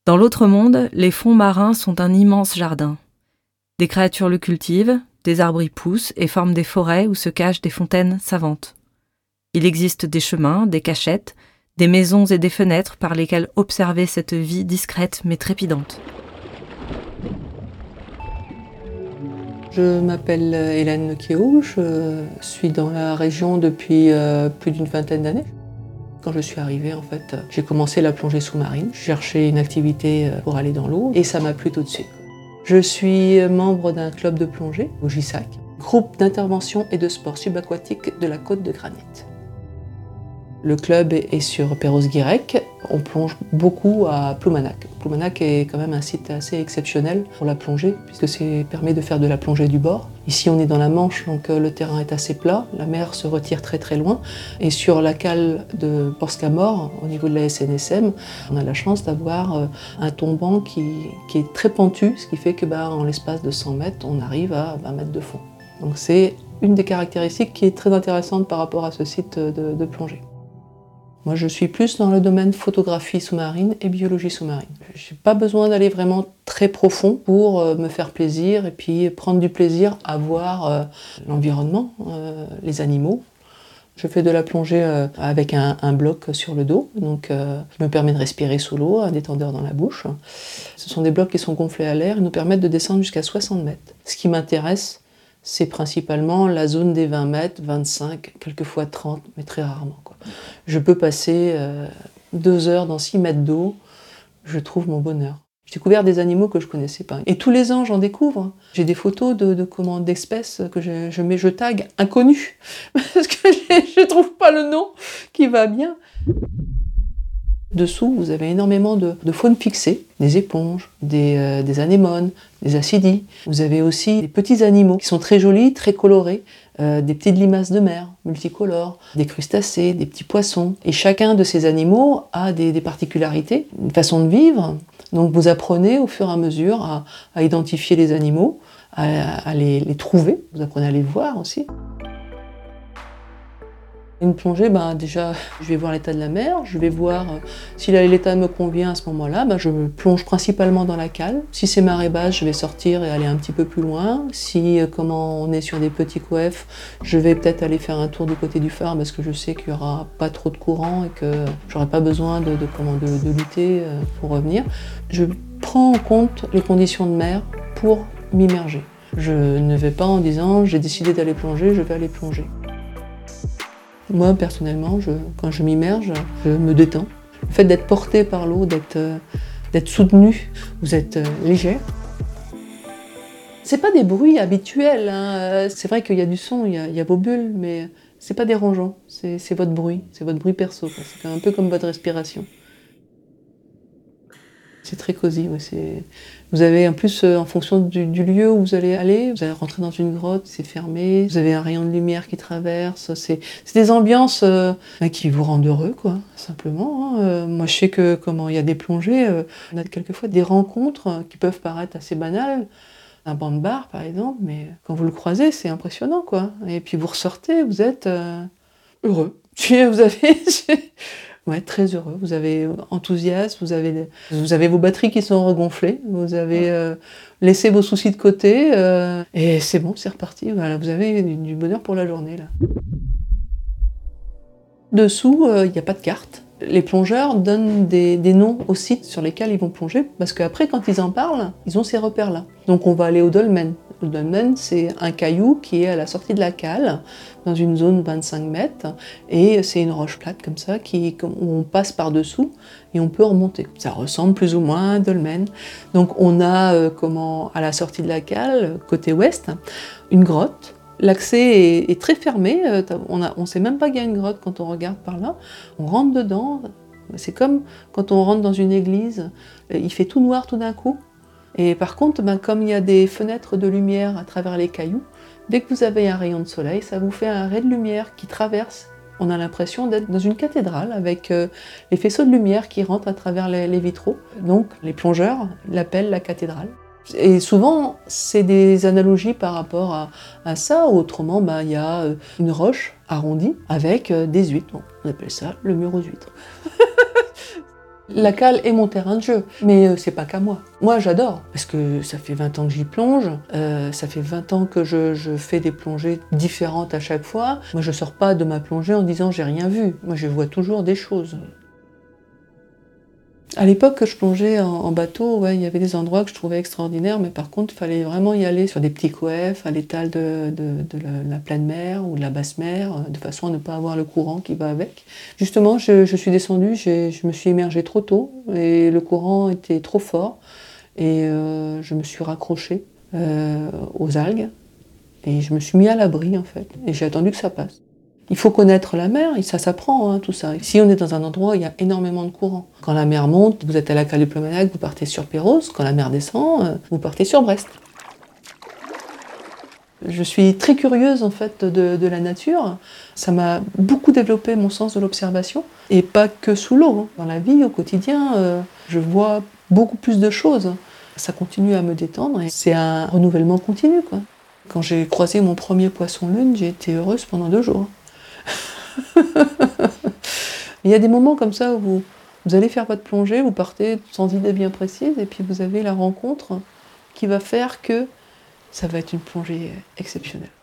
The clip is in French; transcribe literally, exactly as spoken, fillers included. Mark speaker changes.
Speaker 1: Dans l'autre monde, les fonds marins sont un immense jardin. Des créatures le cultivent, des arbres y poussent et forment des forêts où se cachent des fontaines savantes. Il existe des chemins, des cachettes, des maisons et des fenêtres par lesquelles observer cette vie discrète mais trépidante.
Speaker 2: Je m'appelle Hélène Kéhou, je suis dans la région depuis euh, plus d'une vingtaine d'années. Quand je suis arrivée, en fait, j'ai commencé la plongée sous-marine. Je cherchais une activité pour aller dans l'eau et ça m'a plu tout de suite. Je suis membre d'un club de plongée au G I S A C, groupe d'intervention et de sport subaquatique de la Côte de Granit. Le club est sur Perros-Guirec. On plonge beaucoup à Ploumanac. Ploumanac est quand même un site assez exceptionnel pour la plongée, puisque ça permet de faire de la plongée du bord. Ici, on est dans la Manche, donc le terrain est assez plat. La mer se retire très très loin. Et sur la cale de Port-Scamor, au niveau de la S N S M, on a la chance d'avoir un tombant qui, qui est très pentu, ce qui fait que, bah, en l'espace de cent mètres, on arrive à vingt mètres de fond. Donc c'est une des caractéristiques qui est très intéressante par rapport à ce site de, de plongée. Moi, je suis plus dans le domaine photographie sous-marine et biologie sous-marine. Je n'ai pas besoin d'aller vraiment très profond pour me faire plaisir et puis prendre du plaisir à voir euh, l'environnement, euh, les animaux. Je fais de la plongée euh, avec un, un bloc sur le dos, donc euh, qui me permet de respirer sous l'eau, un détendeur dans la bouche. Ce sont des blocs qui sont gonflés à l'air et nous permettent de descendre jusqu'à soixante mètres. Ce qui m'intéresse, c'est principalement la zone des vingt mètres, vingt-cinq, quelquefois trente, mais très rarement, quoi. Je peux passer euh, deux heures dans six mètres d'eau, je trouve mon bonheur. J'ai découvert des animaux que je connaissais pas. Et tous les ans, j'en découvre. J'ai des photos de, de commandes d'espèces que je, je mets, je tag inconnus, parce que je ne trouve pas le nom qui va bien. Dessous, vous avez énormément de, de faune fixée, des éponges, des, euh, des anémones, des acidies. Vous avez aussi des petits animaux qui sont très jolis, très colorés, euh, des petites limaces de mer multicolores, des crustacés, des petits poissons. Et chacun de ces animaux a des, des particularités, une façon de vivre. Donc vous apprenez au fur et à mesure à, à identifier les animaux, à, à les, les trouver, vous apprenez à les voir aussi. Une plongée, ben déjà, je vais voir l'état de la mer, je vais voir euh, si l'état me convient à ce moment-là, ben je plonge principalement dans la cale. Si c'est marée basse, je vais sortir et aller un petit peu plus loin. Si, euh, comment on est sur des petits coefs, je vais peut-être aller faire un tour du côté du phare parce que je sais qu'il n'y aura pas trop de courant et que j'aurai pas besoin de, de, comment, de, de lutter euh, pour revenir. Je prends en compte les conditions de mer pour m'immerger. Je ne vais pas en disant j'ai décidé d'aller plonger, je vais aller plonger. Moi, personnellement, je, quand je m'immerge, je me détends. Le fait d'être porté par l'eau, d'être euh, d'être soutenu, vous êtes euh, légère. C'est pas des bruits habituels, hein. C'est vrai qu'il y a du son, il y a, il y a vos bulles, mais c'est pas dérangeant. C'est votre bruit, c'est votre bruit perso. C'est un peu comme votre respiration. C'est très cosy, ouais, vous avez en plus, en fonction du, du lieu où vous allez aller, vous allez rentrer dans une grotte, c'est fermé, vous avez un rayon de lumière qui traverse, c'est des ambiances euh, qui vous rendent heureux, quoi, simplement. Hein. Euh, moi je sais que comment il y a des plongées, euh, on a quelquefois des rencontres qui peuvent paraître assez banales, un banc de bar par exemple, mais quand vous le croisez, c'est impressionnant, quoi. Et puis vous ressortez, vous êtes euh, heureux. Vous avez... Ouais, très heureux, vous avez enthousiasme, vous avez, vous avez vos batteries qui sont regonflées, vous avez euh, laissé vos soucis de côté, euh, et c'est bon, c'est reparti, voilà, vous avez du, du bonheur pour la journée, là. Dessous, il euh, n'y a pas de carte. Les plongeurs donnent des, des noms aux sites sur lesquels ils vont plonger, parce qu'après, quand ils en parlent, ils ont ces repères-là. Donc on va aller au dolmen. Le dolmen, c'est un caillou qui est à la sortie de la cale, dans une zone vingt-cinq mètres, et c'est une roche plate comme ça, qui, où on passe par-dessous et on peut remonter. Ça ressemble plus ou moins à un dolmen. Donc on a, euh, comment, à la sortie de la cale, côté ouest, une grotte. L'accès est, est très fermé, on ne sait même pas qu'il y a une grotte quand on regarde par là. On rentre dedans, c'est comme quand on rentre dans une église, il fait tout noir tout d'un coup. Et par contre, ben, comme il y a des fenêtres de lumière à travers les cailloux, dès que vous avez un rayon de soleil, ça vous fait un ray de lumière qui traverse. On a l'impression d'être dans une cathédrale avec euh, les faisceaux de lumière qui rentrent à travers les, les vitraux. Donc les plongeurs l'appellent la cathédrale. Et souvent, c'est des analogies par rapport à, à ça. Autrement, ben, y a une roche arrondie avec des huîtres. Bon, on appelle ça le mur aux huîtres. La cale est mon terrain de jeu, mais euh, c'est pas qu'à moi. Moi j'adore, parce que ça fait vingt ans que j'y plonge, euh, ça fait vingt ans que je, je fais des plongées différentes à chaque fois. Moi je sors pas de ma plongée en disant j'ai rien vu, moi je vois toujours des choses. À l'époque que je plongeais en, en bateau, ouais, il y avait des endroits que je trouvais extraordinaires, mais par contre il fallait vraiment y aller sur des petits coefs, à l'étal de, de, de la, la pleine mer ou de la basse mer, de façon à ne pas avoir le courant qui va avec. Justement, je, je suis descendue, je me suis immergée trop tôt et le courant était trop fort et euh, je me suis raccrochée euh, aux algues et je me suis mis à l'abri en fait et j'ai attendu que ça passe. Il faut connaître la mer, et ça s'apprend, hein, tout ça. Si on est dans un endroit où il y a énormément de courant, quand la mer monte, vous êtes à la cale du Ploemanac, vous partez sur Pérols, quand la mer descend, vous partez sur Brest. Je suis très curieuse en fait de, de la nature. Ça m'a beaucoup développé mon sens de l'observation, et pas que sous l'eau. Hein. Dans la vie, au quotidien, euh, je vois beaucoup plus de choses. Ça continue à me détendre, et c'est un renouvellement continu, quoi. Quand j'ai croisé mon premier poisson-lune, j'ai été heureuse pendant deux jours. Il y a des moments comme ça où vous, vous allez faire votre plongée, vous partez sans idée bien précise et puis vous avez la rencontre qui va faire que ça va être une plongée exceptionnelle.